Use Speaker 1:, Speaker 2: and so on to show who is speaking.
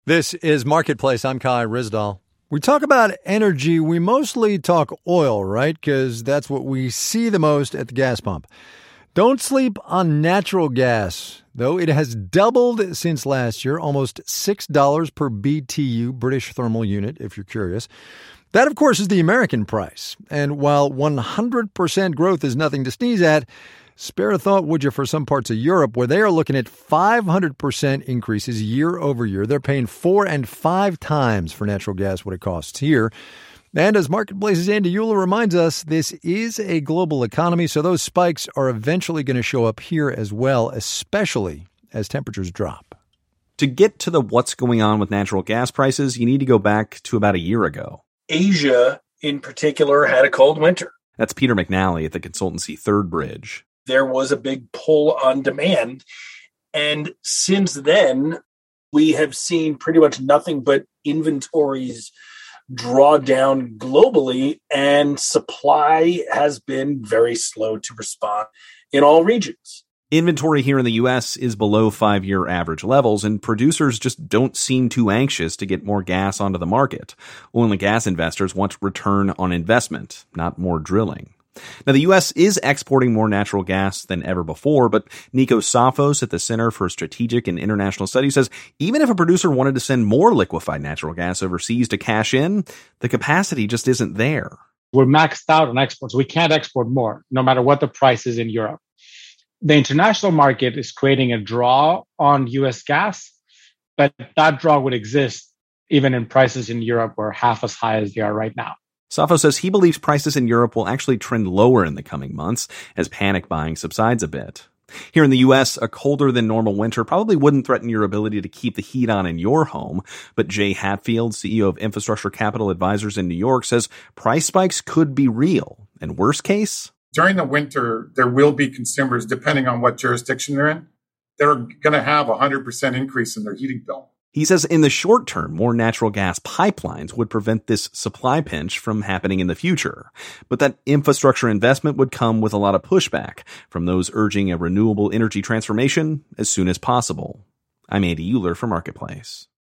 Speaker 1: This is Marketplace. I'm Kai Ryssdal. We talk about energy. We mostly talk oil, right? Because that's what we see the most at the gas pump. Don't sleep on natural gas, though. It has doubled since last year, almost $6 per BTU, British thermal unit, if you're curious. That, of course, is the American price. And while 100% growth is nothing to sneeze at, spare a thought, would you, for some parts of Europe where they are looking at 500% increases year over year. They're paying 4 and 5 times for natural gas what it costs here. And as Marketplace's Andy Uhler reminds us, this is a global economy, so those spikes are eventually going to show up here as well, especially as temperatures drop.
Speaker 2: To get to the what's going on with natural gas prices, you need to go back to about a year ago.
Speaker 3: Asia, in particular, had a cold winter.
Speaker 2: That's Peter McNally at the consultancy Third Bridge.
Speaker 3: There was a big pull on demand. And since then, we have seen pretty much nothing but inventories draw down globally, and supply has been very slow to respond in all regions.
Speaker 2: Inventory here in the U.S. is below 5-year average levels, and producers just don't seem too anxious to get more gas onto the market. Oil and gas investors want return on investment, not more drilling. Now, the U.S. is exporting more natural gas than ever before, but Nikos Safos at the Center for Strategic and International Studies says even if a producer wanted to send more liquefied natural gas overseas to cash in, the capacity just isn't there.
Speaker 4: We're maxed out on exports. We can't export more, no matter what the price is in Europe. The international market is creating a draw on U.S. gas, but that draw would exist even in prices in Europe were half as high as they are right now.
Speaker 2: Safo says he believes prices in Europe will actually trend lower in the coming months as panic buying subsides a bit. Here in the U.S., a colder than normal winter probably wouldn't threaten your ability to keep the heat on in your home. But Jay Hatfield, CEO of Infrastructure Capital Advisors in New York, says price spikes could be real. And worst case?
Speaker 5: During the winter, there will be consumers, depending on what jurisdiction they're in, they're going to have a 100% increase in their heating bill.
Speaker 2: He says in the short term, more natural gas pipelines would prevent this supply pinch from happening in the future. But that infrastructure investment would come with a lot of pushback from those urging a renewable energy transformation as soon as possible. I'm Andy Uhler for Marketplace.